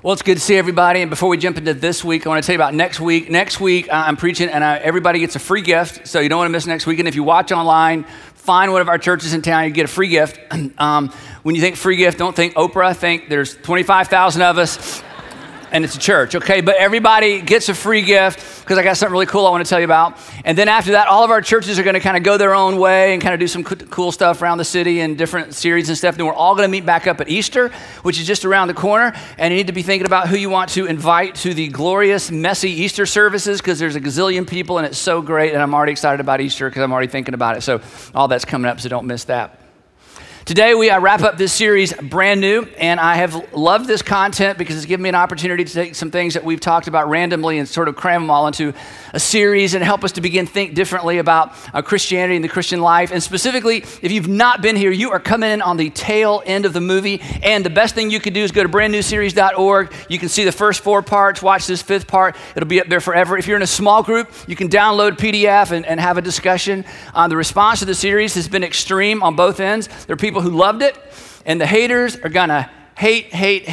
Well, it's good to see everybody. And before we jump into this week, I want to tell you about next week. Next week, I'm preaching, and everybody gets a free gift, so you don't want to miss next week. And if you watch online, find one of our churches in town, you get a free gift. When you think free gift, don't think Oprah. Think there's 25,000 of us, and it's a church, okay? But everybody gets a free gift because I got something really cool I want to tell you about. And then after that, all of our churches are going to kind of go their own way and kind of do some cool stuff around the city and different series and stuff. Then we're all going to meet back up at Easter, which is just around the corner. And you need to be thinking about who you want to invite to the glorious, messy Easter services because there's a gazillion people and it's so great. And I'm already excited about Easter because I'm already thinking about it. So all that's coming up, so don't miss that. Today, we wrap up this series brand new, and I have loved this content because it's given me an opportunity to take some things that we've talked about randomly and sort of cram them all into a series and help us to begin to think differently about Christianity and the Christian life. And specifically, if you've not been here, you are coming in on the tail end of the movie, and the best thing you could do is go to brandnewseries.org. You can see the first 4 parts, watch this 5th part. It'll be up there forever. If you're in a small group, you can download a PDF and have a discussion. The response to the series has been extreme on both ends. There are people who loved it, and the haters are gonna hate.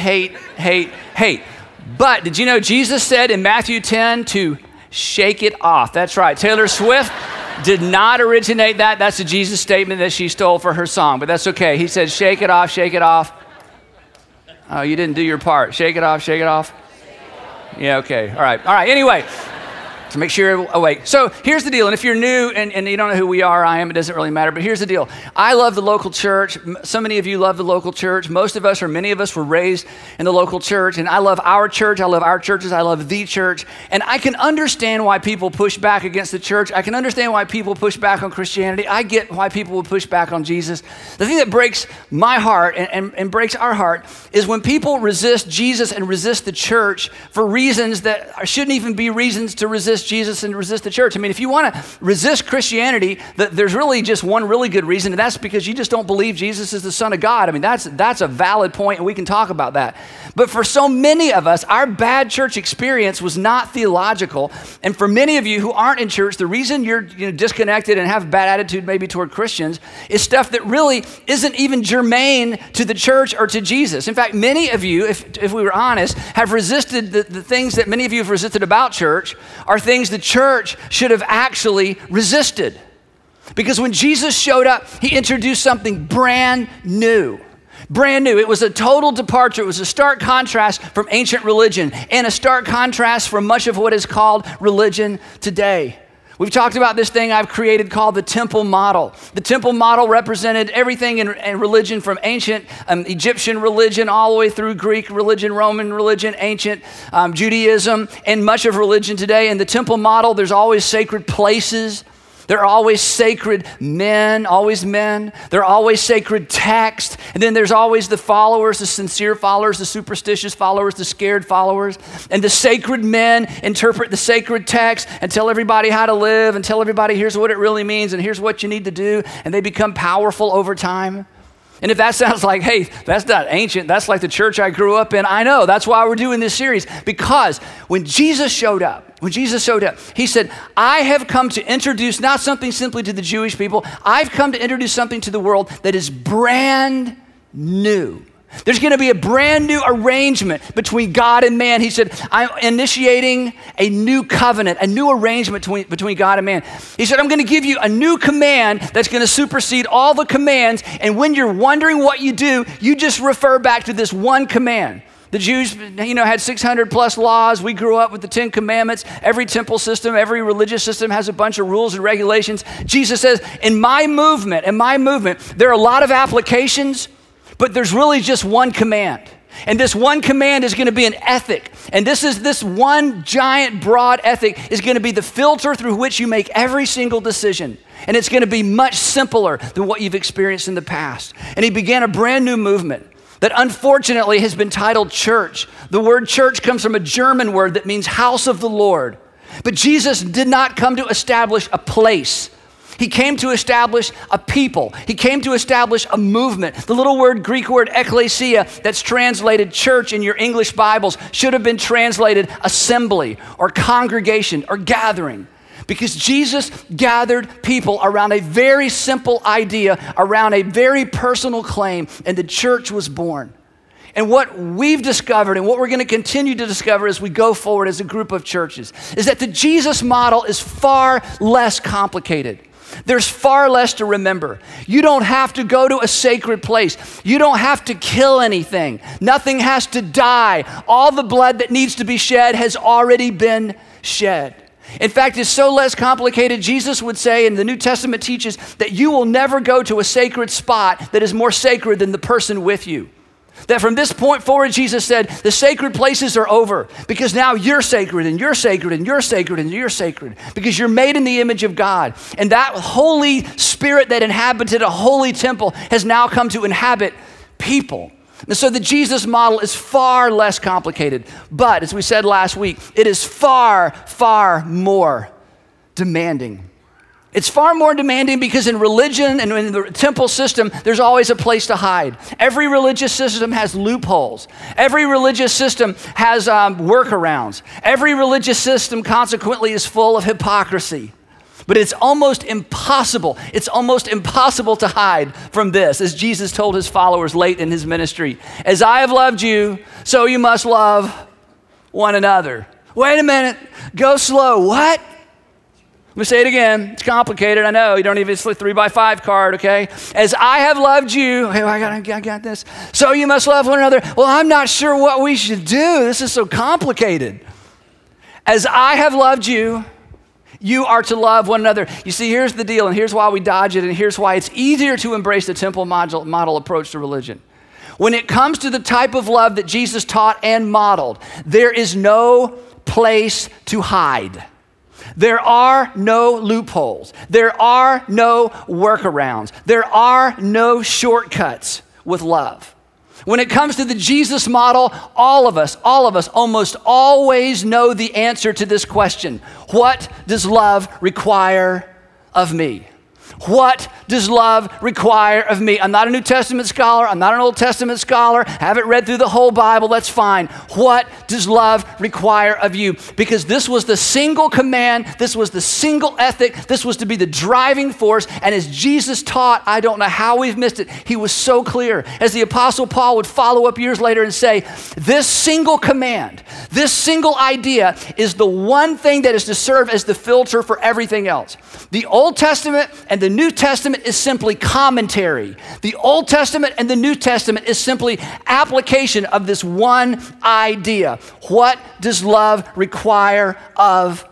But did you know Jesus said in Matthew 10 to shake it off? That's right. Taylor Swift did not originate that. That's a Jesus statement that she stole for her song, but that's okay. He said, shake it off, shake it off. Oh, you didn't do your part. Shake it off, shake it off. Yeah, okay. All right. Anyway. So make sure you're awake. So here's the deal. And if you're new and you don't know who we are, I am, it doesn't really matter. But here's the deal. I love the local church. So many of you love the local church. Most of us, or many of us, were raised in the local church. And I love our church. I love our churches. I love the church. And I can understand why people push back against the church. I can understand why people push back on Christianity. I get why people would push back on Jesus. The thing that breaks my heart and breaks our heart is when people resist Jesus and resist the church for reasons that shouldn't even be reasons to resist Jesus and resist the church. I mean, if you want to resist Christianity, there's really just one really good reason, and that's because you just don't believe Jesus is the Son of God. I mean, that's a valid point, and we can talk about that. But for so many of us, our bad church experience was not theological, and for many of you who aren't in church, the reason you're disconnected and have a bad attitude maybe toward Christians is stuff that really isn't even germane to the church or to Jesus. In fact, many of you, if we were honest, have resisted the things that many of you have resisted about church are things the church should have actually resisted. Because when Jesus showed up, he introduced something brand new. Brand new. It was a total departure. It was a stark contrast from ancient religion and a stark contrast from much of what is called religion today. We've talked about this thing I've created called the temple model. The temple model represented everything in religion from ancient Egyptian religion all the way through Greek religion, Roman religion, ancient Judaism, and much of religion today. In the temple model, there's always sacred places. There are always sacred men, always men. There are always sacred texts. And then there's always the followers, the sincere followers, the superstitious followers, the scared followers. And the sacred men interpret the sacred text and tell everybody how to live and tell everybody here's what it really means and here's what you need to do. And they become powerful over time. And if that sounds like, hey, that's not ancient, that's like the church I grew up in, I know. That's why we're doing this series. Because when Jesus showed up, he said, I have come to introduce not something simply to the Jewish people. I've come to introduce something to the world that is brand new. There's going to be a brand new arrangement between God and man. He said, I'm initiating a new covenant, a new arrangement between God and man. He said, I'm going to give you a new command that's going to supersede all the commands. And when you're wondering what you do, you just refer back to this one command. The Jews, had 600 plus laws. We grew up with the 10 commandments. Every temple system, every religious system has a bunch of rules and regulations. Jesus says, in my movement, there are a lot of applications, but there's really just one command. And this one command is going to be an ethic. And this one giant broad ethic is going to be the filter through which you make every single decision. And it's going to be much simpler than what you've experienced in the past. And he began a brand new movement that unfortunately has been titled church. The word church comes from a German word that means house of the Lord. But Jesus did not come to establish a place. He came to establish a people. He came to establish a movement. The little Greek word ekklesia that's translated church in your English Bibles should have been translated assembly or congregation or gathering. Because Jesus gathered people around a very simple idea, around a very personal claim, and the church was born. And what we've discovered and what we're going to continue to discover as we go forward as a group of churches is that the Jesus model is far less complicated. There's far less to remember. You don't have to go to a sacred place. You don't have to kill anything. Nothing has to die. All the blood that needs to be shed has already been shed. In fact, it's so less complicated, Jesus would say, and the New Testament teaches, that you will never go to a sacred spot that is more sacred than the person with you. That from this point forward, Jesus said, the sacred places are over because now you're sacred and you're sacred and you're sacred and you're sacred because you're made in the image of God. And that Holy Spirit that inhabited a holy temple has now come to inhabit people. And so the Jesus model is far less complicated. But as we said last week, it is far, far more demanding. It's far more demanding because in religion and in the temple system, there's always a place to hide. Every religious system has loopholes. Every religious system has workarounds. Every religious system, consequently, is full of hypocrisy. But it's almost impossible. It's almost impossible to hide from this, as Jesus told his followers late in his ministry. As I have loved you, so you must love one another. Wait a minute. Go slow. What? Let me say it again. It's complicated. I know. You don't even, it's a 3x5 card, okay? As I have loved you, okay, I got this. So you must love one another. Well, I'm not sure what we should do. This is so complicated. As I have loved you, you are to love one another. You see, here's the deal, and here's why we dodge it, and here's why it's easier to embrace the temple model approach to religion. When it comes to the type of love that Jesus taught and modeled, there is no place to hide. There are no loopholes. There are no workarounds. There are no shortcuts with love. When it comes to the Jesus model, all of us almost always know the answer to this question. What does love require of me? What does love require of me? I'm not a New Testament scholar. I'm not an Old Testament scholar. Haven't read through the whole Bible. That's fine. What does love require of you? Because this was the single command. This was the single ethic. This was to be the driving force. And as Jesus taught, I don't know how we've missed it. He was so clear. As the Apostle Paul would follow up years later and say, this single command, this single idea is the one thing that is to serve as the filter for everything else. The Old Testament and the New Testament is simply commentary. The Old Testament and the New Testament is simply application of this one idea. What does love require of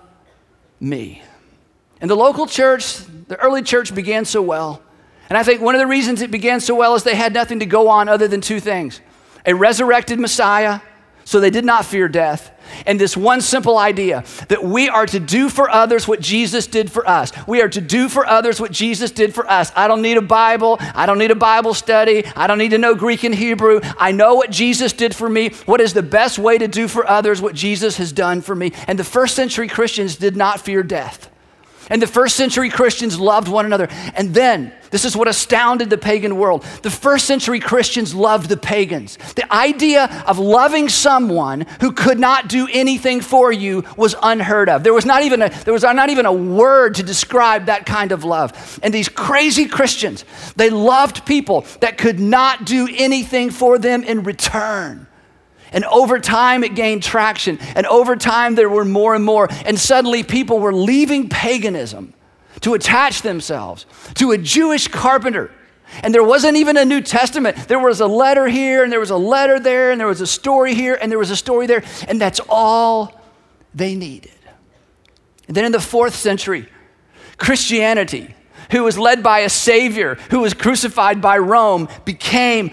me? And the local church, the early church began so well. And I think one of the reasons it began so well is they had nothing to go on other than two things. A resurrected Messiah, so they did not fear death. And this one simple idea that we are to do for others what Jesus did for us. We are to do for others what Jesus did for us. I don't need a Bible. I don't need a Bible study. I don't need to know Greek and Hebrew. I know what Jesus did for me. What is the best way to do for others what Jesus has done for me? And the first century Christians did not fear death. And the first century Christians loved one another. And then, this is what astounded the pagan world. The first century Christians loved the pagans. The idea of loving someone who could not do anything for you was unheard of. There was not even a word to describe that kind of love. And these crazy Christians, they loved people that could not do anything for them in return. And over time, it gained traction. And over time, there were more and more. And suddenly, people were leaving paganism to attach themselves to a Jewish carpenter. And there wasn't even a New Testament. There was a letter here, and there was a letter there, and there was a story here, and there was a story there. And that's all they needed. And then in the 4th century, Christianity, who was led by a Savior who was crucified by Rome, became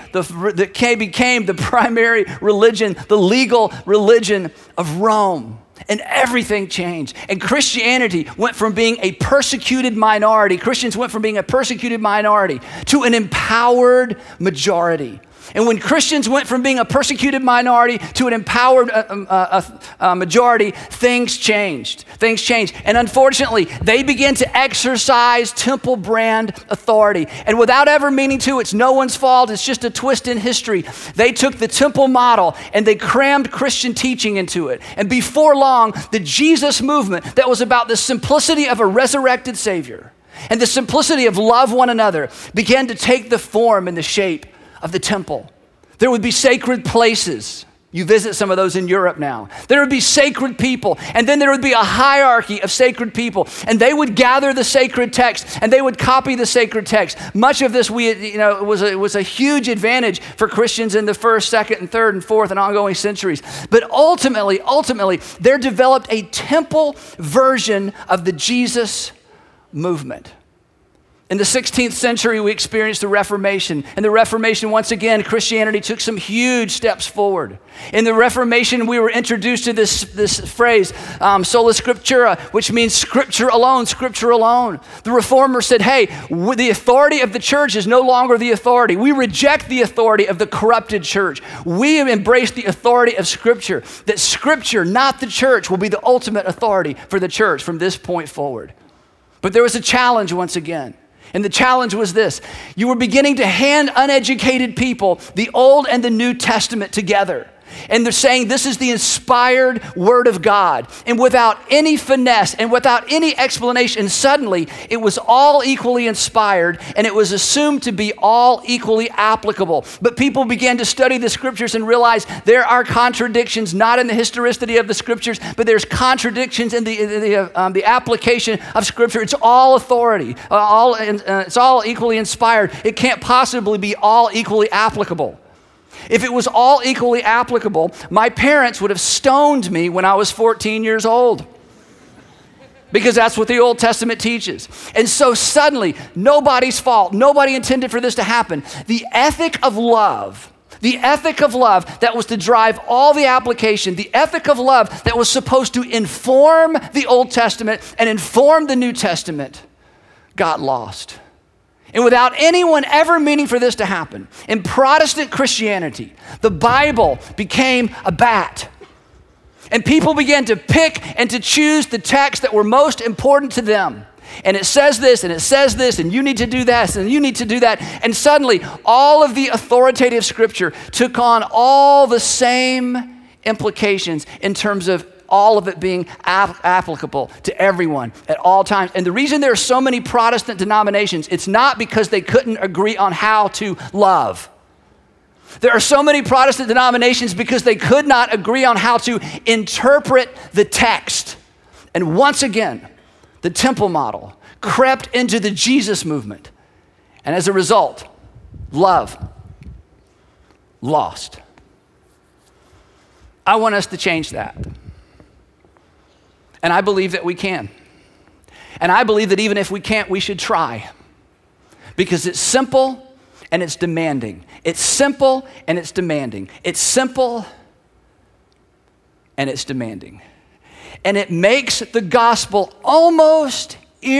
the primary religion, the legal religion of Rome. And everything changed. And Christianity went from being a persecuted minority, Christians went from being a persecuted minority to an empowered majority. And when Christians went from being a persecuted minority to an empowered majority, things changed. Things changed. And unfortunately, they began to exercise temple brand authority. And without ever meaning to, it's no one's fault. It's just a twist in history. They took the temple model and they crammed Christian teaching into it. And before long, the Jesus movement that was about the simplicity of a resurrected Savior and the simplicity of love one another began to take the form and the shape of the temple. There would be sacred places. You visit some of those in Europe now. There would be sacred people, and then there would be a hierarchy of sacred people, and they would gather the sacred text, and they would copy the sacred text. Much of this, it was a huge advantage for Christians in the first, second, and third, and fourth, and ongoing centuries. But ultimately, there developed a temple version of the Jesus movement. In the 16th century, we experienced the Reformation. In the Reformation, once again, Christianity took some huge steps forward. In the Reformation, we were introduced to this phrase, sola scriptura, which means scripture alone, scripture alone. The Reformers said, hey, the authority of the church is no longer the authority. We reject the authority of the corrupted church. We embrace the authority of Scripture, that Scripture, not the church, will be the ultimate authority for the church from this point forward. But there was a challenge once again. And the challenge was this: you were beginning to hand uneducated people the Old and the New Testament together. And they're saying this is the inspired Word of God. And without any finesse and without any explanation, suddenly it was all equally inspired and it was assumed to be all equally applicable. But people began to study the Scriptures and realize there are contradictions, not in the historicity of the Scriptures, but there's contradictions in the application of Scripture. It's all authority, it's all equally inspired. It can't possibly be all equally applicable. If it was all equally applicable, my parents would have stoned me when I was 14 years old, because that's what the Old Testament teaches. And so suddenly, nobody's fault, nobody intended for this to happen. The ethic of love that was to drive all the application, the ethic of love that was supposed to inform the Old Testament and inform the New Testament, got lost. And without anyone ever meaning for this to happen, in Protestant Christianity, the Bible became a bat. And people began to pick and to choose the texts that were most important to them. And it says this, and it says this, and you need to do that, and you need to do that. And suddenly, all of the authoritative Scripture took on all the same implications in terms of all of it being applicable to everyone at all times. And the reason there are so many Protestant denominations, it's not because they couldn't agree on how to love. There are so many Protestant denominations because they could not agree on how to interpret the text. And once again, the temple model crept into the Jesus movement. And as a result, love lost. I want us to change that. And I believe that we can. And I believe that even if we can't, we should try. Because it's simple and it's demanding. It's simple and it's demanding. It's simple and it's demanding. And it makes the gospel almost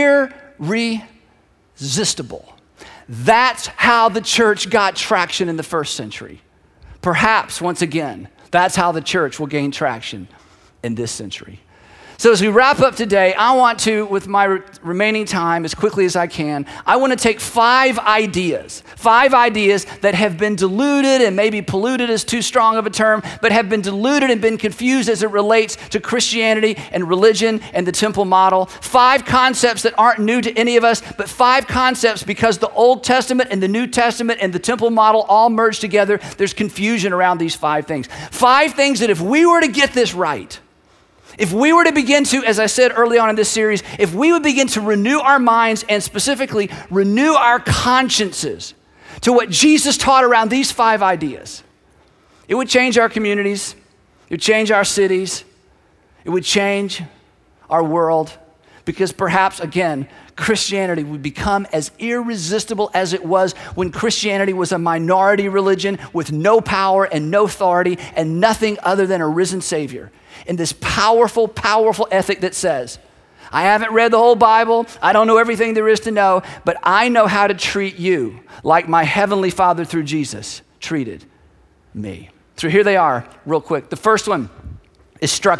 irresistible. That's how the church got traction in the first century. Perhaps, once again, that's how the church will gain traction in this century. So as we wrap up today, I want to, with my remaining time, as quickly as I can, I want to take 5 ideas that have been diluted, and maybe polluted is too strong of a term, but have been diluted and been confused as it relates to Christianity and religion and the temple model. 5 concepts that aren't new to any of us, but 5 concepts because the Old Testament and the New Testament and the temple model all merged together. There's confusion around these 5 things. 5 things that if we were to get this right, if we were to begin to, as I said early on in this series, if we would begin to renew our minds and specifically renew our consciences to what Jesus taught around these 5 ideas, it would change our communities, it would change our cities, it would change our world, because perhaps, again, Christianity would become as irresistible as it was when Christianity was a minority religion with no power and no authority and nothing other than a risen Savior. And this powerful, powerful ethic that says, I haven't read the whole Bible, I don't know everything there is to know, but I know how to treat you like my Heavenly Father through Jesus treated me. So here they are, real quick. The first one is structure.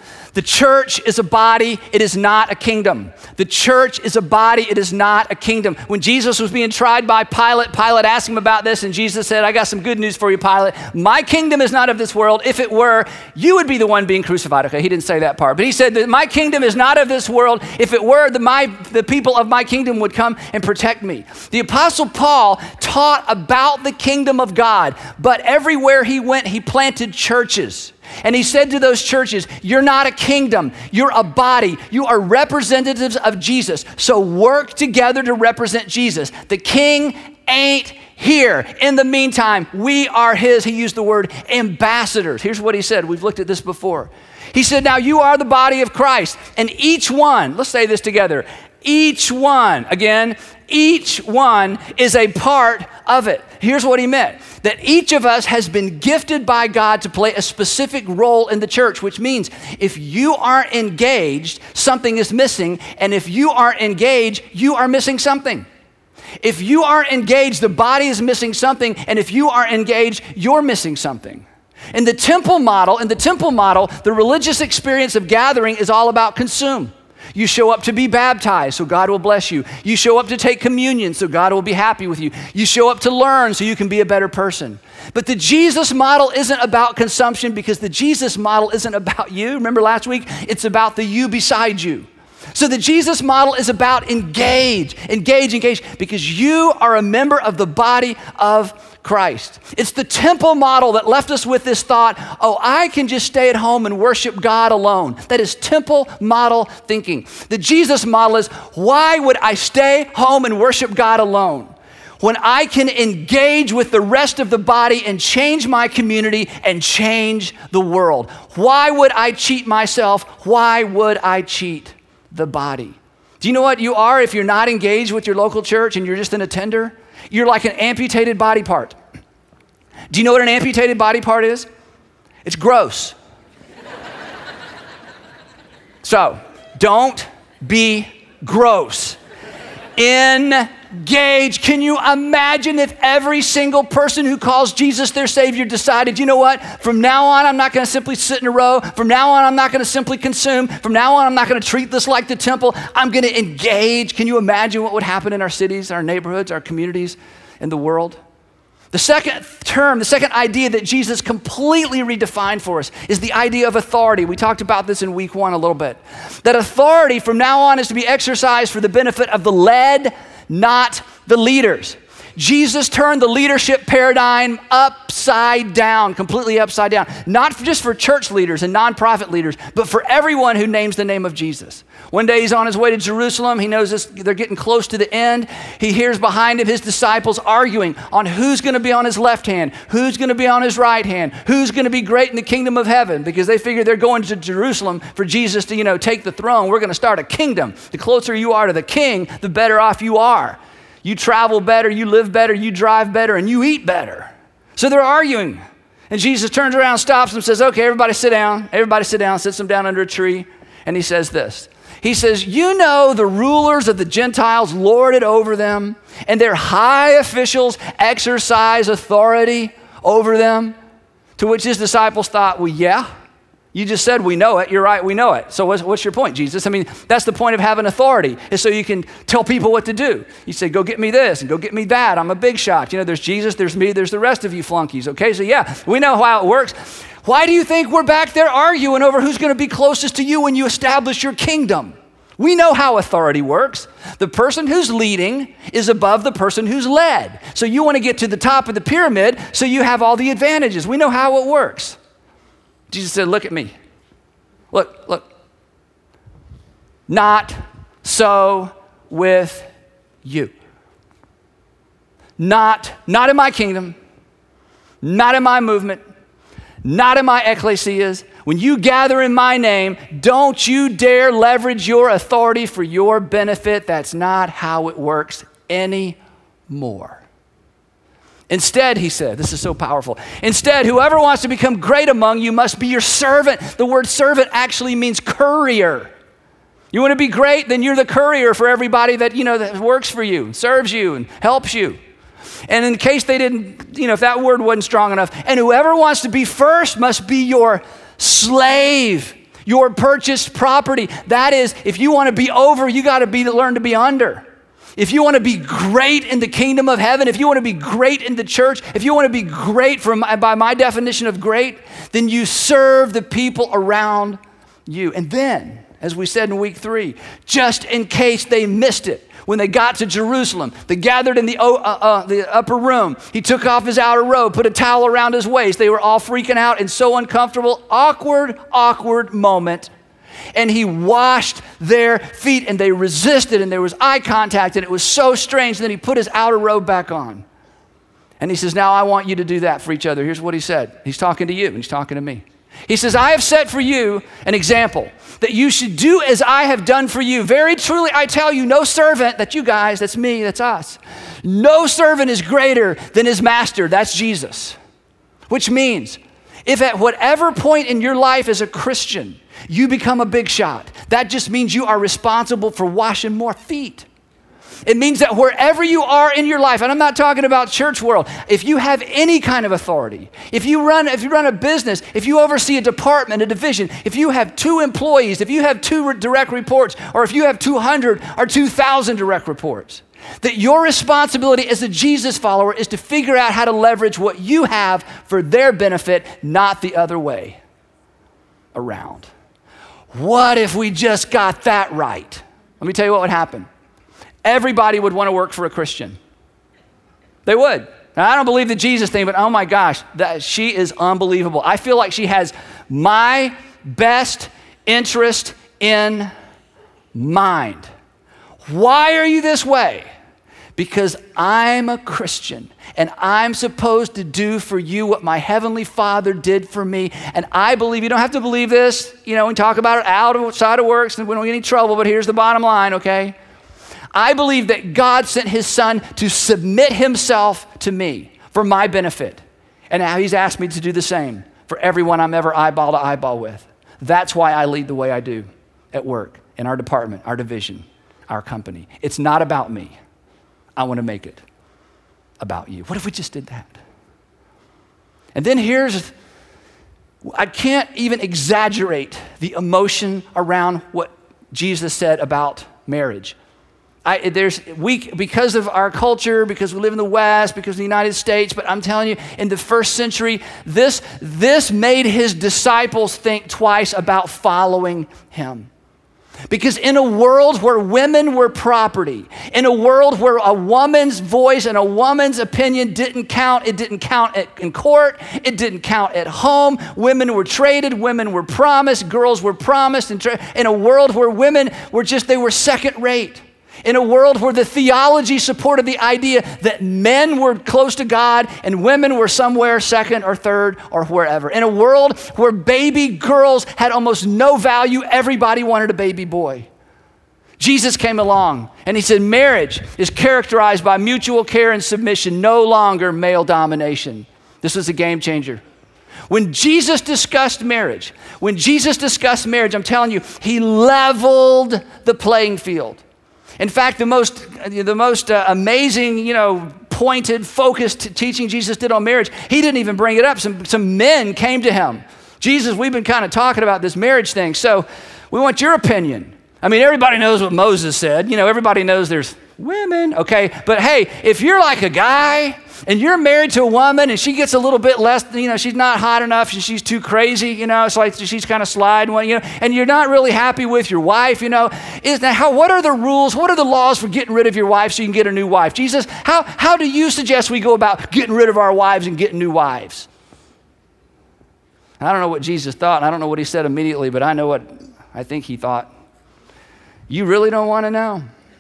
The church is a body, it is not a kingdom. The church is a body, it is not a kingdom. When Jesus was being tried by Pilate, Pilate asked him about this, and Jesus said, I got some good news for you, Pilate. My kingdom is not of this world. If it were, you would be the one being crucified. Okay, he didn't say that part, but he said that my kingdom is not of this world. If it were, the people of my kingdom would come and protect me. The Apostle Paul taught about the kingdom of God, but everywhere he went, he planted churches. And he said to those churches, you're not a kingdom, you're a body. You are representatives of Jesus. So work together to represent Jesus. The king ain't here. In the meantime, we are his, he used the word ambassadors. Here's what he said. We've looked at this before. He said, now you are the body of Christ, and each one, let's say this together, each one is a part of it. Here's what he meant, that each of us has been gifted by God to play a specific role in the church, which means if you aren't engaged, something is missing, and if you aren't engaged, you are missing something. If you aren't engaged, the body is missing something, and if you aren't engaged, you're missing something. In the temple model, the religious experience of gathering is all about consume. You show up to be baptized, so God will bless you. You show up to take communion, so God will be happy with you. You show up to learn, so you can be a better person. But the Jesus model isn't about consumption, because the Jesus model isn't about you. Remember last week? It's about the you beside you. So the Jesus model is about engage, because you are a member of the body of Christ. It's the temple model that left us with this thought, oh, I can just stay at home and worship God alone. That is temple model thinking. The Jesus model is, why would I stay home and worship God alone when I can engage with the rest of the body and change my community and change the world? Why would I cheat myself? Why would I cheat the body? Do you know what you are if you're not engaged with your local church and you're just an attender? You're like an amputated body part. Do you know what an amputated body part is? It's gross. So, don't be gross. Engage. Can you imagine if every single person who calls Jesus their Savior decided, you know what? From now on, I'm not going to simply sit in a row. From now on, I'm not going to simply consume. From now on, I'm not going to treat this like the temple. I'm going to engage. Can you imagine what would happen in our cities, our neighborhoods, our communities, in the world? The second idea that Jesus completely redefined for us is the idea of authority. We talked about this in week 1 a little bit. That authority from now on is to be exercised for the benefit of the led, not the leaders. Jesus turned the leadership paradigm upside down, completely upside down. Not just for church leaders and nonprofit leaders, but for everyone who names the name of Jesus. One day he's on his way to Jerusalem. He knows they're getting close to the end. He hears behind him his disciples arguing on who's going to be on his left hand, who's going to be on his right hand, who's going to be great in the kingdom of heaven, because they figure they're going to Jerusalem for Jesus to, take the throne. We're going to start a kingdom. The closer you are to the king, the better off you are. You travel better, you live better, you drive better, and you eat better. So they're arguing. And Jesus turns around, stops them, says, okay, everybody sit down. Everybody sit down, sits them down under a tree. And he says this. He says, you know the rulers of the Gentiles lord it over them, and their high officials exercise authority over them. To which his disciples thought, well, yeah. You just said we know it. You're right, we know it. So what's your point, Jesus? I mean, that's the point of having authority, is so you can tell people what to do. You say, go get me this and go get me that. I'm a big shot. There's Jesus, there's me, there's the rest of you flunkies. Okay, so yeah, we know how it works. Why do you think we're back there arguing over who's going to be closest to you when you establish your kingdom? We know how authority works. The person who's leading is above the person who's led. So you want to get to the top of the pyramid so you have all the advantages. We know how it works. Jesus said, look at me. Look. Not so with you. Not in my kingdom, not in my movement, not in my ecclesias. When you gather in my name, don't you dare leverage your authority for your benefit. That's not how it works anymore. Instead, he said, this is so powerful. Instead, whoever wants to become great among you must be your servant. The word servant actually means courier. You want to be great? Then you're the courier for everybody that, that works for you, serves you, and helps you. And in case they didn't, if that word wasn't strong enough, and whoever wants to be first must be your slave. Your purchased property. That is, if you want to be over, you got to learn to be under. If you want to be great in the kingdom of heaven, if you want to be great in the church, if you want to be great by my definition of great, then you serve the people around you. And then, as we said in week 3, just in case they missed it, when they got to Jerusalem, they gathered in the upper room. He took off his outer robe, put a towel around his waist. They were all freaking out and so uncomfortable. Awkward moment. And he washed their feet and they resisted and there was eye contact and it was so strange. And then he put his outer robe back on. And he says, now I want you to do that for each other. Here's what he said. He's talking to you and he's talking to me. He says, I have set for you an example that you should do as I have done for you. Very truly, I tell you, no servant, that's you guys, that's me, that's us. No servant is greater than his master, that's Jesus. Which means, if at whatever point in your life as a Christian, you become a big shot, that just means you are responsible for washing more feet. It means that wherever you are in your life, and I'm not talking about church world, if you have any kind of authority, if you run a business, if you oversee a department, a division, if you have 2 employees, if you have 2 direct reports, or if you have 200 or 2,000 direct reports, that your responsibility as a Jesus follower is to figure out how to leverage what you have for their benefit, not the other way around. What if we just got that right? Let me tell you what would happen. Everybody would want to work for a Christian. They would. Now, I don't believe the Jesus thing, but oh my gosh, she is unbelievable. I feel like she has my best interest in mind. Why are you this way? Because I'm a Christian and I'm supposed to do for you what my Heavenly Father did for me. And I believe, you don't have to believe this, we talk about it outside of works and we don't get any trouble, but here's the bottom line, okay? I believe that God sent his son to submit himself to me for my benefit. And now he's asked me to do the same for everyone I'm ever eyeball to eyeball with. That's why I lead the way I do at work, in our department, our division, our company. It's not about me. I want to make it about you. What if we just did that? And then I can't even exaggerate the emotion around what Jesus said about marriage. Because of our culture, because we live in the West, because of the United States, but I'm telling you, in the first century, this made his disciples think twice about following him. Because in a world where women were property, in a world where a woman's voice and a woman's opinion didn't count, it didn't count in court, it didn't count at home, women were traded, women were promised, girls were promised, in a world where women they were second rate. In a world where the theology supported the idea that men were close to God and women were somewhere second or third or wherever. In a world where baby girls had almost no value, everybody wanted a baby boy. Jesus came along and he said, marriage is characterized by mutual care and submission, no longer male domination. This was a game changer. When Jesus discussed marriage, I'm telling you, he leveled the playing field. In fact, the most amazing, pointed, focused teaching Jesus did on marriage, he didn't even bring it up. Some men came to him. Jesus, we've been kind of talking about this marriage thing, so we want your opinion. I mean, everybody knows what Moses said. Everybody knows there's women, okay? But hey, if you're like a guy and you're married to a woman and she gets a little bit less, she's not hot enough, she's too crazy, it's like she's kind of sliding, and you're not really happy with your wife, what are the rules, what are the laws for getting rid of your wife so you can get a new wife? Jesus, how do you suggest we go about getting rid of our wives and getting new wives? I don't know what Jesus thought, and I don't know what he said immediately, but I know what I think he thought. You really don't want to know?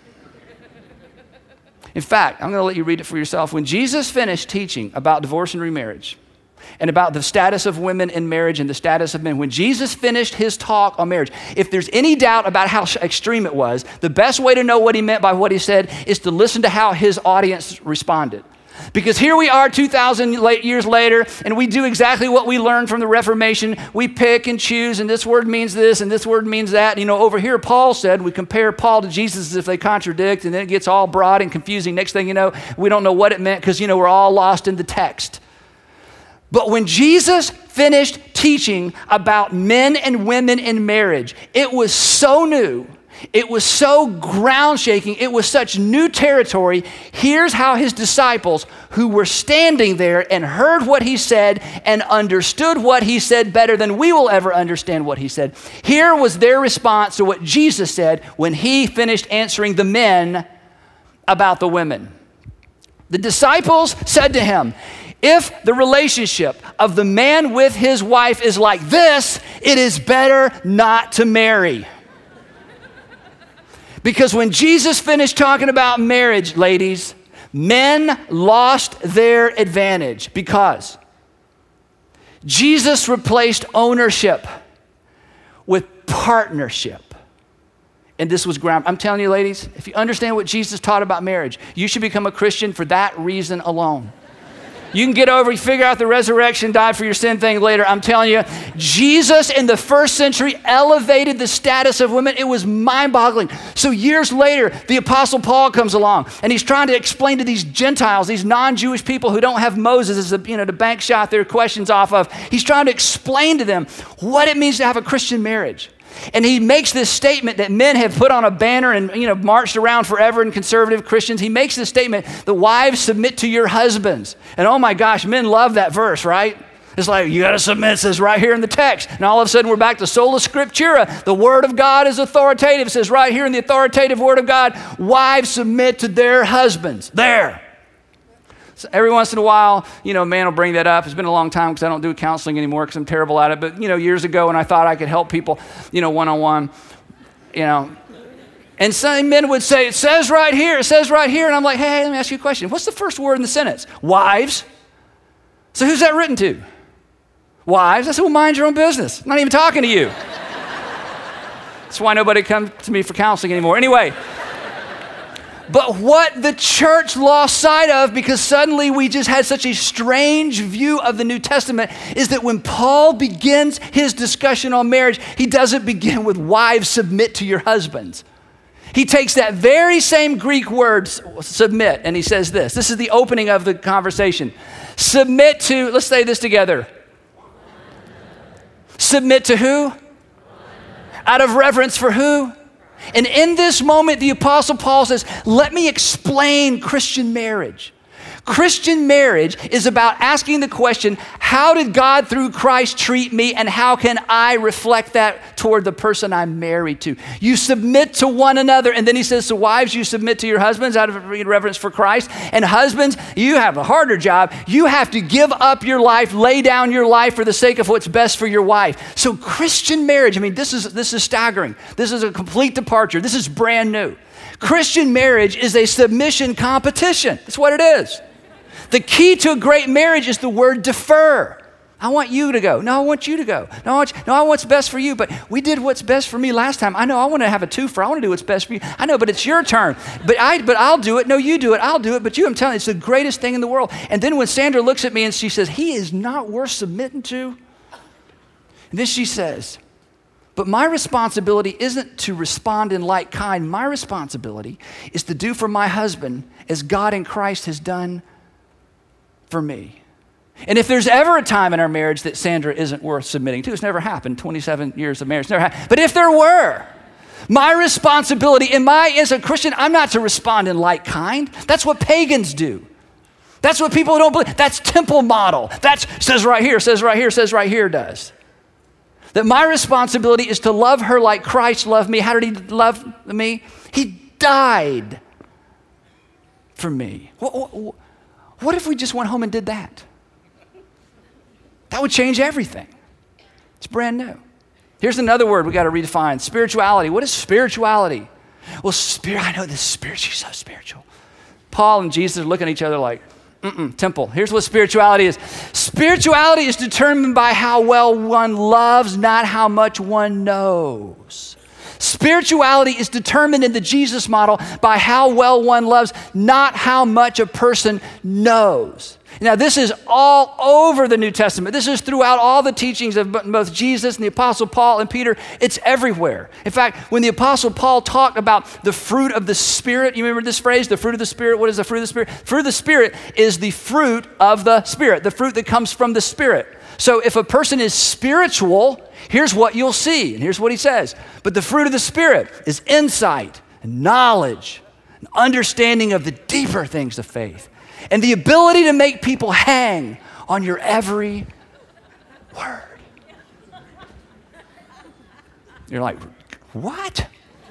In fact, I'm going to let you read it for yourself. When Jesus finished teaching about divorce and remarriage and about the status of women in marriage and the status of men, when Jesus finished his talk on marriage, if there's any doubt about how extreme it was, the best way to know what he meant by what he said is to listen to how his audience responded. Because here we are 2,000 years later, and we do exactly what we learned from the Reformation. We pick and choose, and this word means this, and this word means that. Over here, Paul said, we compare Paul to Jesus as if they contradict, and then it gets all broad and confusing. Next thing you know, we don't know what it meant because, we're all lost in the text. But when Jesus finished teaching about men and women in marriage, it was so new. It was so ground shaking. It was such new territory. Here's how his disciples, who were standing there and heard what he said and understood what he said better than we will ever understand what he said. Here was their response to what Jesus said when he finished answering the men about the women. The disciples said to him, if the relationship of the man with his wife is like this, it is better not to marry. Because when Jesus finished talking about marriage, ladies, men lost their advantage because Jesus replaced ownership with partnership. And this was ground. I'm telling you, ladies, if you understand what Jesus taught about marriage, you should become a Christian for that reason alone. You can get over, you figure out the resurrection, died for your sin thing later. I'm telling you, Jesus in the first century elevated the status of women. It was mind-boggling. So years later, the Apostle Paul comes along, and he's trying to explain to these Gentiles, these non-Jewish people who don't have Moses as to bank shot their questions off of. He's trying to explain to them what it means to have a Christian marriage. And he makes this statement that men have put on a banner and marched around forever in conservative Christians. He makes this statement, the wives submit to your husbands. And oh my gosh, men love that verse, right? It's like, you got to submit, it says right here in the text. And all of a sudden we're back to sola scriptura. The word of God is authoritative. It says right here in the authoritative word of God, wives submit to their husbands. There. So every once in a while, a man will bring that up. It's been a long time because I don't do counseling anymore because I'm terrible at it. But, years ago when I thought I could help people, one-on-one, And some men would say, it says right here. And I'm like, hey, let me ask you a question. What's the first word in the sentence? Wives. So who's that written to? Wives. I said, well, mind your own business. I'm not even talking to you. That's why nobody comes to me for counseling anymore. Anyway. But what the church lost sight of, because suddenly we just had such a strange view of the New Testament, is that when Paul begins his discussion on marriage, he doesn't begin with wives submit to your husbands. He takes that very same Greek word, submit, and he says this. This is the opening of the conversation. Submit to, let's say this together. Submit to who? Out of reverence for who? And in this moment, the Apostle Paul says, let me explain Christian marriage. Christian marriage is about asking the question, how did God through Christ treat me, and how can I reflect that toward the person I'm married to? You submit to one another. And then he says, so wives, you submit to your husbands out of reverence for Christ. And husbands, you have a harder job. You have to give up your life, lay down your life for the sake of what's best for your wife. So Christian marriage, this is staggering. This is a complete departure. This is brand new. Christian marriage is a submission competition. That's what it is. The key to a great marriage is the word defer. I want you to go. No, I want you to go. No, I want what's best for you. But we did what's best for me last time. I know I want to have a twofer. I want to do what's best for you. I know, but it's your turn. But I'll do it. No, you do it. I'll do it. But I'm telling you, it's the greatest thing in the world. And then when Sandra looks at me and she says, he is not worth submitting to. And then she says, but my responsibility isn't to respond in like kind. My responsibility is to do for my husband as God in Christ has done for me. And if there's ever a time in our marriage that Sandra isn't worth submitting to, it's never happened, 27 years of marriage, never happened. But if there were, my responsibility as a Christian, I'm not to respond in like kind. That's what pagans do. That's what people who don't believe. That's temple model. That's says right here does. That my responsibility is to love her like Christ loved me. How did he love me? He died for me. What if we just went home and did that? That would change everything. It's brand new. Here's another word we got to redefine. Spirituality. What is spirituality? Well, I know this spiritual, so spiritual. Paul and Jesus are looking at each other like, temple. Here's what spirituality is. Spirituality is determined by how well one loves, not how much one knows. Spirituality is determined in the Jesus model by how well one loves, not how much a person knows. Now, this is all over the New Testament. This is throughout all the teachings of both Jesus and the Apostle Paul and Peter. It's everywhere. In fact, when the Apostle Paul talked about the fruit of the Spirit, you remember this phrase, the fruit of the Spirit? What is the fruit of the Spirit? Fruit of the Spirit is the fruit of the Spirit, the fruit that comes from the Spirit. So if a person is spiritual, here's what you'll see. And here's what he says. But the fruit of the Spirit is insight and knowledge and understanding of the deeper things of faith and the ability to make people hang on your every word. You're like, what?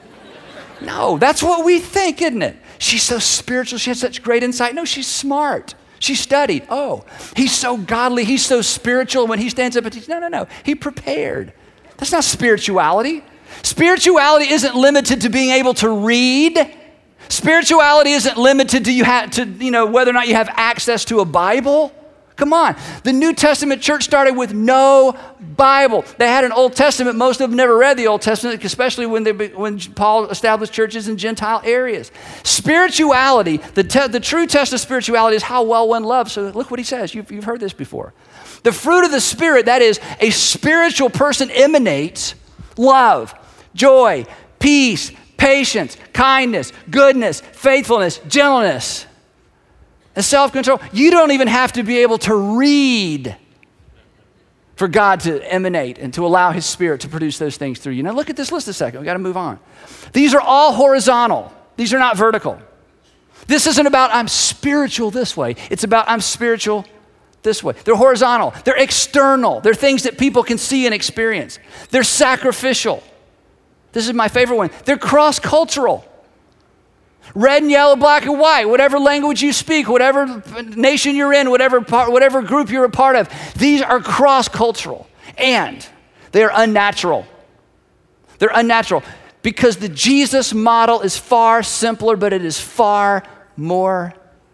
No, that's what we think, isn't it? She's so spiritual. She has such great insight. No, she's smart. She studied. Oh, he's so godly. He's so spiritual. When he stands up and teaches, no. He prepared. That's not spirituality. Spirituality isn't limited to being able to read. Spirituality isn't limited to whether or not you have access to a Bible. Come on. The New Testament church started with no Bible. They had an Old Testament. Most of them never read the Old Testament, especially when Paul established churches in Gentile areas. Spirituality, the true test of spirituality is how well one loves. So look what he says. You've heard this before. The fruit of the Spirit, that is, a spiritual person emanates love, joy, peace, patience, kindness, goodness, faithfulness, gentleness, and self-control. You don't even have to be able to read for God to emanate and to allow his Spirit to produce those things through you. Now look at this list a second. We got to move on. These are all horizontal. These are not vertical. This isn't about I'm spiritual this way. It's about I'm spiritual this way. They're horizontal. They're external. They're things that people can see and experience. They're sacrificial. This is my favorite one. They're cross-cultural. Red and yellow, black and white, whatever language you speak, whatever nation you're in, whatever group you're a part of, these are cross-cultural and they're unnatural. They're unnatural because the Jesus model is far simpler, but it is far more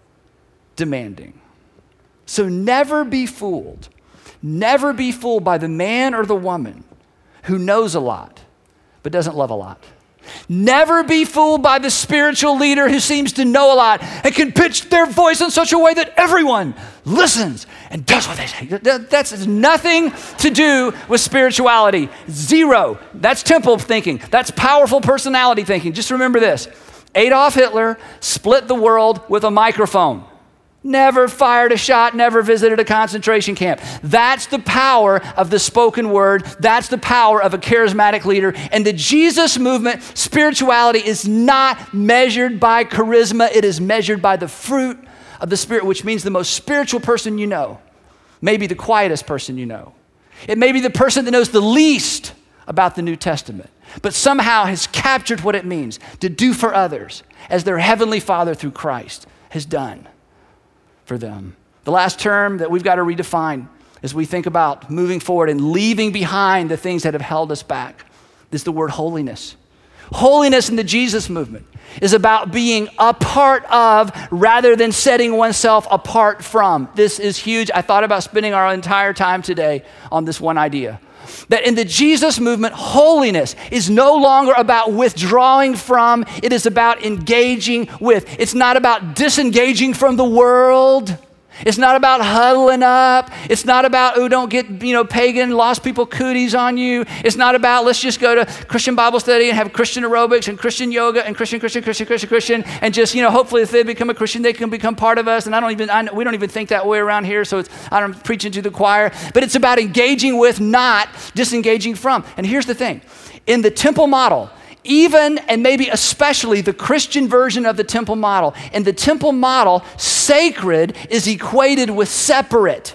demanding. So never be fooled. Never be fooled by the man or the woman who knows a lot, but doesn't love a lot. Never be fooled by the spiritual leader who seems to know a lot and can pitch their voice in such a way that everyone listens and does what they say. That's nothing to do with spirituality. Zero. That's temple thinking. That's powerful personality thinking. Just remember this. Adolf Hitler split the world with a microphone. Never fired a shot, never visited a concentration camp. That's the power of the spoken word. That's the power of a charismatic leader. And the Jesus movement, spirituality is not measured by charisma. It is measured by the fruit of the Spirit, which means the most spiritual person you know, maybe the quietest person you know. It may be the person that knows the least about the New Testament, but somehow has captured what it means to do for others as their Heavenly Father through Christ has done for them. The last term that we've got to redefine as we think about moving forward and leaving behind the things that have held us back is the word holiness. Holiness in the Jesus movement is about being a part of rather than setting oneself apart from. This is huge. I thought about spending our entire time today on this one idea. That in the Jesus movement, holiness is no longer about withdrawing from, it is about engaging with. It's not about disengaging from the world. It's not about huddling up. It's not about, don't get, pagan, lost people cooties on you. It's not about, let's just go to Christian Bible study and have Christian aerobics and Christian yoga and Christian, and just, hopefully if they become a Christian, they can become part of us. And we don't even think that way around here, so I'm preaching to the choir. But it's about engaging with, not disengaging from. And here's the thing. In the temple model, even and maybe especially the Christian version of the temple model. In the temple model, sacred is equated with separate.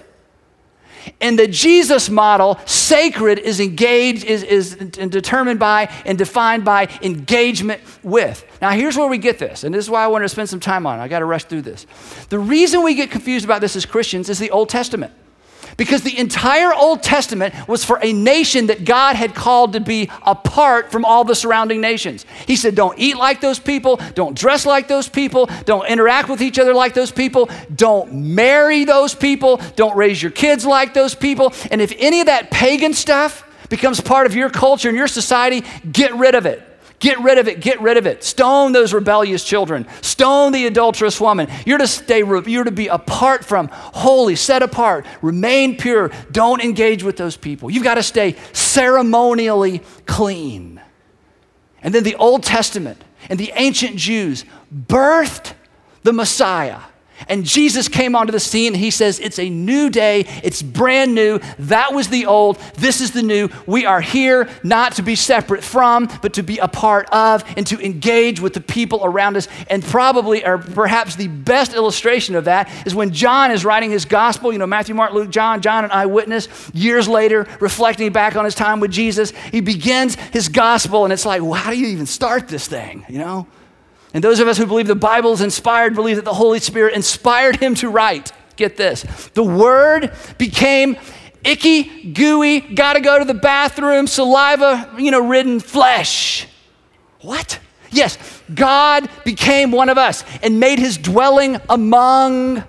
In the Jesus model, sacred is engaged, is determined by and defined by engagement with. Now here's where we get this, and this is why I wanted to spend some time on it. I got to rush through this. The reason we get confused about this as Christians is the Old Testament. Because the entire Old Testament was for a nation that God had called to be apart from all the surrounding nations. He said, don't eat like those people, don't dress like those people, don't interact with each other like those people, don't marry those people, don't raise your kids like those people. And if any of that pagan stuff becomes part of your culture and your society, get rid of it. Get rid of it, get rid of it. Stone those rebellious children. Stone the adulterous woman. You're to be apart from, holy, set apart, remain pure. Don't engage with those people. You've got to stay ceremonially clean. And then the Old Testament and the ancient Jews birthed the Messiah And Jesus came onto the scene, and he says, it's a new day. It's brand new. That was the old. This is the new. We are here not to be separate from, but to be a part of and to engage with the people around us. And probably, or perhaps the best illustration of that is when John is writing his gospel, Matthew, Mark, Luke, John, an eyewitness, years later, reflecting back on his time with Jesus. He begins his gospel, and it's like, well, how do you even start this thing, And those of us who believe the Bible is inspired believe that the Holy Spirit inspired him to write. Get this. The Word became icky, gooey, gotta go to the bathroom, saliva, ridden flesh. What? Yes, God became one of us and made his dwelling among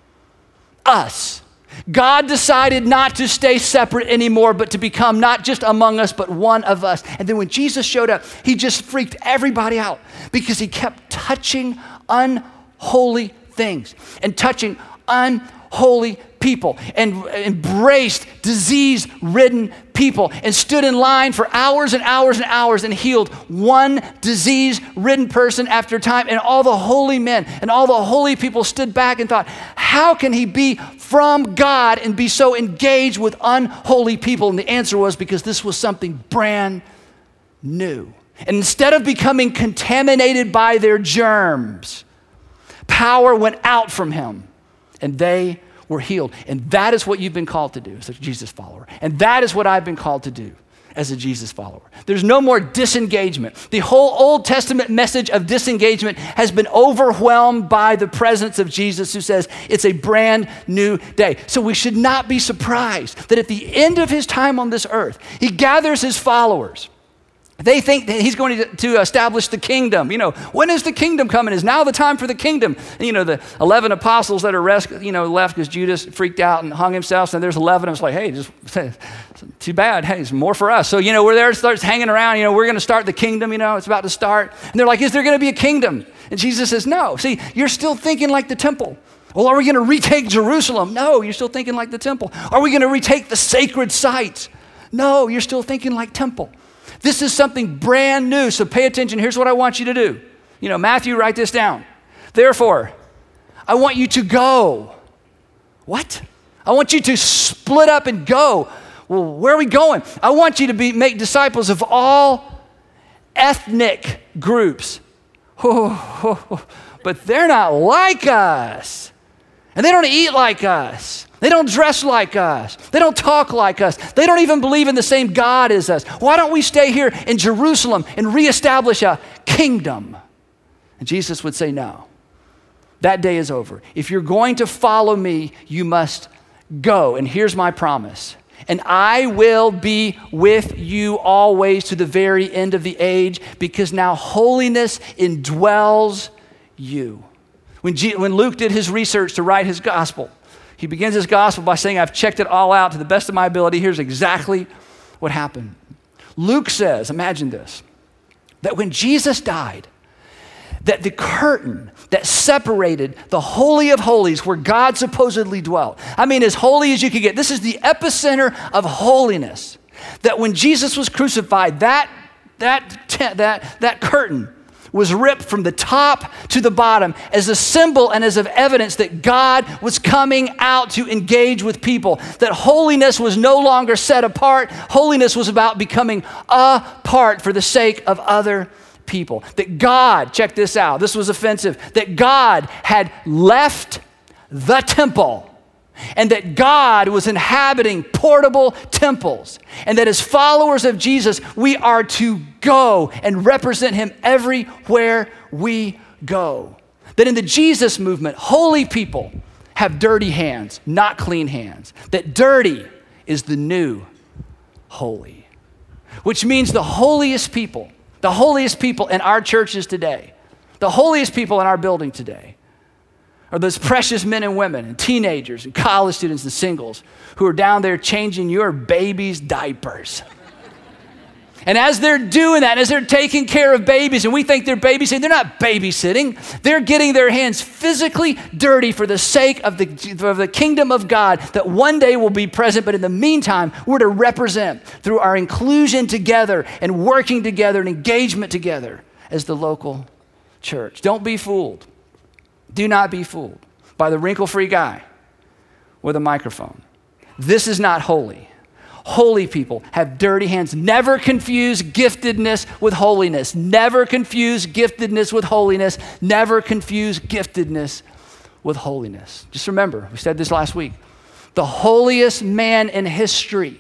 us. God decided not to stay separate anymore, but to become not just among us, but one of us. And then when Jesus showed up, he just freaked everybody out because he kept touching unholy things and touching unholy people and embraced disease-ridden people and stood in line for hours and hours and hours and healed one disease-ridden person after time. And all the holy men and all the holy people stood back and thought, how can he be from God and be so engaged with unholy people? And the answer was because this was something brand new. And instead of becoming contaminated by their germs, power went out from him and they were healed. And that is what you've been called to do as a Jesus follower. And that is what I've been called to do as a Jesus follower. There's no more disengagement. The whole Old Testament message of disengagement has been overwhelmed by the presence of Jesus, who says it's a brand new day. So we should not be surprised that at the end of his time on this earth, he gathers his followers. They think that he's going to establish the kingdom. When is the kingdom coming? Is now the time for the kingdom? And, the 11 apostles that are left because Judas freaked out and hung himself. And there's 11 of us like, hey, just too bad. Hey, it's more for us. So, we're there, starts hanging around. We're going to start the kingdom. It's about to start. And they're like, is there going to be a kingdom? And Jesus says, no. See, you're still thinking like the temple. Well, are we going to retake Jerusalem? No, you're still thinking like the temple. Are we going to retake the sacred site? No, you're still thinking like temple. This is something brand new, so pay attention. Here's what I want you to do. Matthew, write this down. Therefore, I want you to go. What? I want you to split up and go. Well, where are we going? I want you to make disciples of all ethnic groups. But they're not like us. And they don't eat like us. They don't dress like us. They don't talk like us. They don't even believe in the same God as us. Why don't we stay here in Jerusalem and reestablish a kingdom? And Jesus would say, no, that day is over. If you're going to follow me, you must go. And here's my promise. And I will be with you always to the very end of the age, because now holiness indwells you. When Luke did his research to write his gospel, he begins his gospel by saying, I've checked it all out to the best of my ability. Here's exactly what happened. Luke says, imagine this, that when Jesus died, that the curtain that separated the Holy of Holies where God supposedly dwelt, as holy as you could get, this is the epicenter of holiness, that when Jesus was crucified, that curtain was ripped from the top to the bottom as a symbol and as of evidence that God was coming out to engage with people, that holiness was no longer set apart. Holiness was about becoming apart for the sake of other people. That God, check this out, this was offensive, that God had left the temple and that God was inhabiting portable temples, and that as followers of Jesus, we are to go and represent him everywhere we go. That in the Jesus movement, holy people have dirty hands, not clean hands. That dirty is the new holy, which means the holiest people in our churches today, the holiest people in our building today, are those precious men and women and teenagers and college students and singles who are down there changing your baby's diapers. And as they're doing that, as they're taking care of babies, and we think they're babysitting, they're not babysitting. They're getting their hands physically dirty for the sake of the kingdom of God that one day will be present. But in the meantime, we're to represent through our inclusion together and working together and engagement together as the local church. Don't be fooled. Do not be fooled. by the wrinkle-free guy with a microphone. This is not holy. Holy people have dirty hands. Never confuse giftedness with holiness. Never confuse giftedness with holiness. Never confuse giftedness with holiness. Just remember, we said this last week, the holiest man in history,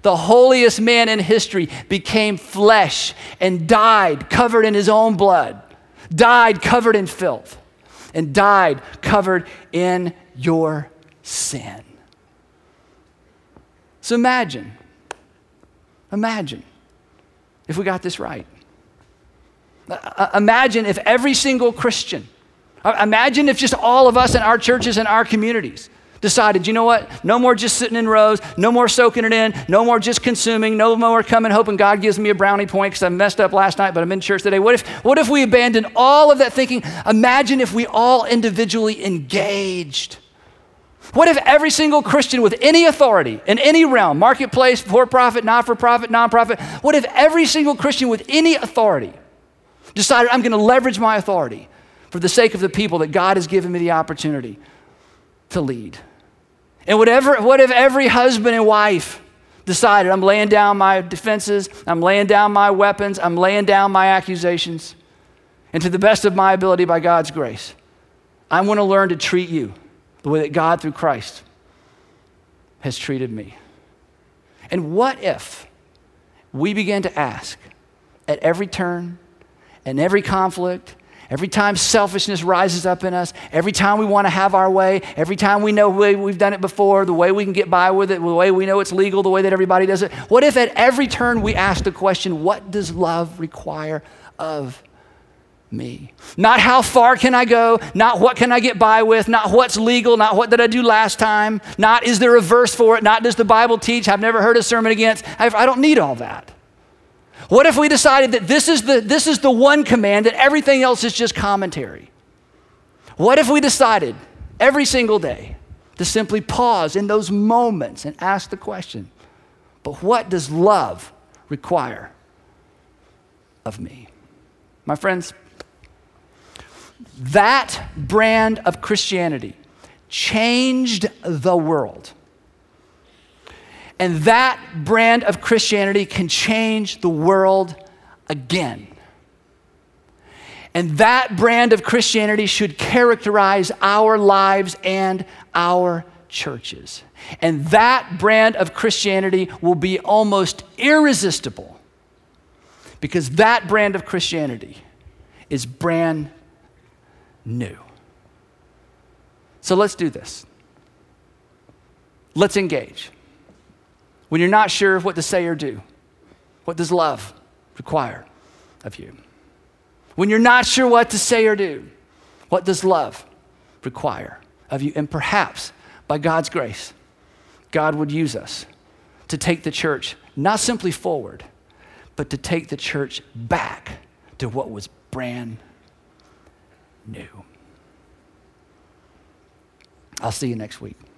became flesh and died covered in his own blood, died covered in filth, and died covered in your sin. So imagine if we got this right. Imagine if every single Christian, imagine if just all of us in our churches and our communities decided, you know what? No more just sitting in rows, no more soaking it in, no more just consuming, no more coming hoping God gives me a brownie point because I messed up last night, but I'm in church today. What if we abandoned all of that thinking? Imagine if we all individually engaged. What if every single Christian with any authority in any realm, marketplace, for-profit, not-for-profit, nonprofit, what if every single Christian with any authority decided, I'm going to leverage my authority for the sake of the people that God has given me the opportunity to lead? And what if every husband and wife decided, I'm laying down my defenses, I'm laying down my weapons, I'm laying down my accusations, and to the best of my ability by God's grace, I want to learn to treat you the way that God through Christ has treated me. And what if we began to ask at every turn and every conflict, every time selfishness rises up in us, every time we want to have our way, every time we know we've done it before, the way we can get by with it, the way we know it's legal, the way that everybody does it, what if at every turn we ask the question, what does love require of me? Not how far can I go, not what can I get by with, not what's legal, not what did I do last time, not is there a verse for it, not does the Bible teach, I've never heard a sermon against. I don't need all that. What if we decided that this is the one command and everything else is just commentary? What if we decided every single day to simply pause in those moments and ask the question, but what does love require of me? My friends, that brand of Christianity changed the world. And that brand of Christianity can change the world again. And that brand of Christianity should characterize our lives and our churches. And that brand of Christianity will be almost irresistible because that brand of Christianity is brand new. So let's do this. Let's engage. When you're not sure of what to say or do, what does love require of you? When you're not sure what to say or do, what does love require of you? And perhaps, by God's grace, God would use us to take the church not simply forward, but to take the church back to what was brand new. I'll see you next week.